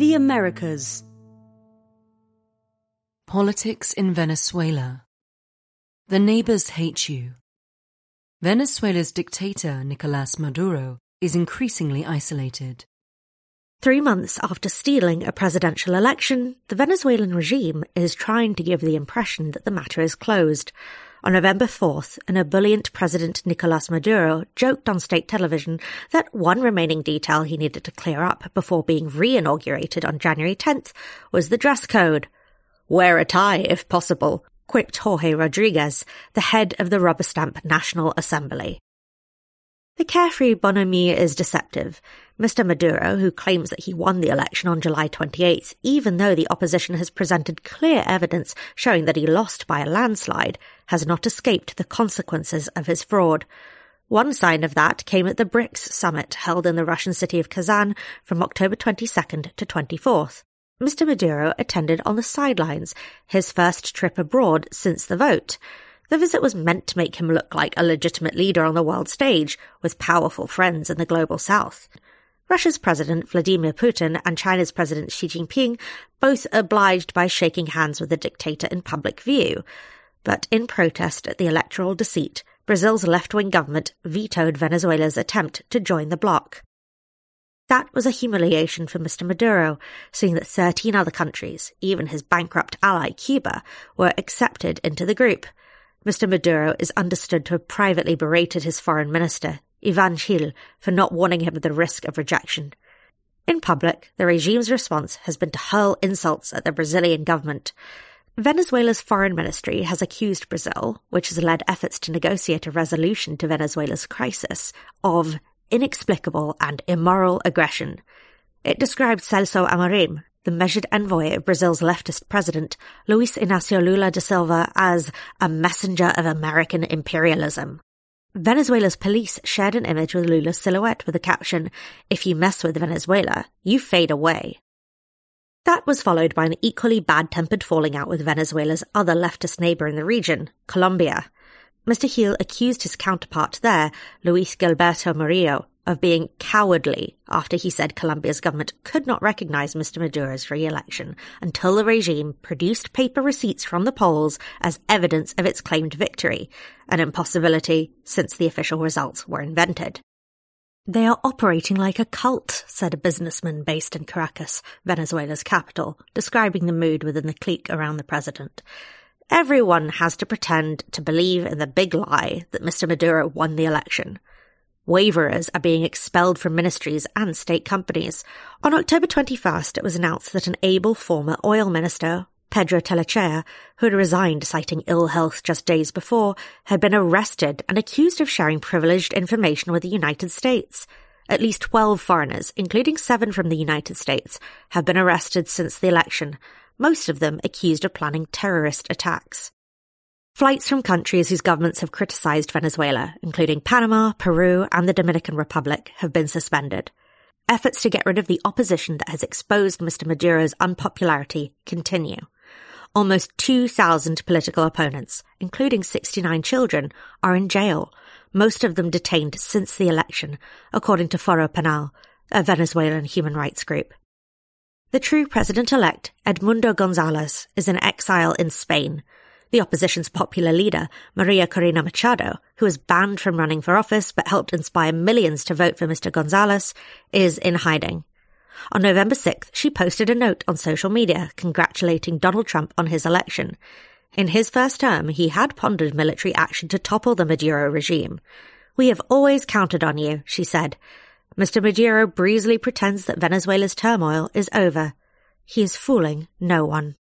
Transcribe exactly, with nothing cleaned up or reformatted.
The Americas. Politics in Venezuela. The neighbors hate you. Venezuela's dictator, Nicolás Maduro, is increasingly isolated. Three months after stealing a presidential election, the Venezuelan regime is trying to give the impression that the matter is closed. On November fourth, an ebullient President Nicolás Maduro joked on state television that one remaining detail he needed to clear up before being re-inaugurated on January tenth was the dress code. "Wear a tie, if possible," quipped Jorge Rodriguez, the head of the rubber stamp National Assembly. The carefree bonhomie is deceptive. Mister Maduro, who claims that he won the election on July twenty-eighth, even though the opposition has presented clear evidence showing that he lost by a landslide, has not escaped the consequences of his fraud. One sign of that came at the BRICS summit held in the Russian city of Kazan from October twenty-second to twenty-fourth. Mister Maduro attended on the sidelines, his first trip abroad since the vote. The visit was meant to make him look like a legitimate leader on the world stage, with powerful friends in the global south. Russia's President Vladimir Putin and China's President Xi Jinping both obliged by shaking hands with the dictator in public view. But in protest at the electoral deceit, Brazil's left-wing government vetoed Venezuela's attempt to join the bloc. That was a humiliation for Mister Maduro, seeing that thirteen other countries, even his bankrupt ally Cuba, were accepted into the group. Mister Maduro is understood to have privately berated his foreign minister, Ivan Gil, for not warning him of the risk of rejection. In public, the regime's response has been to hurl insults at the Brazilian government. Venezuela's foreign ministry has accused Brazil, which has led efforts to negotiate a resolution to Venezuela's crisis, of inexplicable and immoral aggression. It described Celso Amorim, the measured envoy of Brazil's leftist president, Luis Inácio Lula da Silva, as a messenger of American imperialism. Venezuela's police shared an image with Lula's silhouette with the caption, "If you mess with Venezuela, you fade away." That was followed by an equally bad-tempered falling out with Venezuela's other leftist neighbour in the region, Colombia. Mister Gil accused his counterpart there, Luis Gilberto Murillo, of being cowardly after he said Colombia's government could not recognise Mister Maduro's re-election until the regime produced paper receipts from the polls as evidence of its claimed victory, an impossibility since the official results were invented. "They are operating like a cult," said a businessman based in Caracas, Venezuela's capital, describing the mood within the clique around the president. "Everyone has to pretend to believe in the big lie that Mister Maduro won the election. Waverers are being expelled from ministries and state companies. On October twenty-first, it was announced that an able former oil minister, Pedro Tellechea, who had resigned citing ill health just days before, had been arrested and accused of sharing privileged information with the United States. At least twelve foreigners, including seven from the United States, have been arrested since the election, most of them accused of planning terrorist attacks. Flights from countries whose governments have criticised Venezuela, including Panama, Peru, and the Dominican Republic, have been suspended. Efforts to get rid of the opposition that has exposed Mister Maduro's unpopularity continue. Almost two thousand political opponents, including sixty-nine children, are in jail, most of them detained since the election, according to Foro Penal, a Venezuelan human rights group. The true president-elect, Edmundo González, is in exile in Spain. The opposition's popular leader, Maria Corina Machado, who was banned from running for office but helped inspire millions to vote for Mister González, is in hiding. On November sixth, she posted a note on social media congratulating Donald Trump on his election. In his first term, he had pondered military action to topple the Maduro regime. "We have always counted on you," she said. Mister Maduro breezily pretends that Venezuela's turmoil is over. He is fooling no one.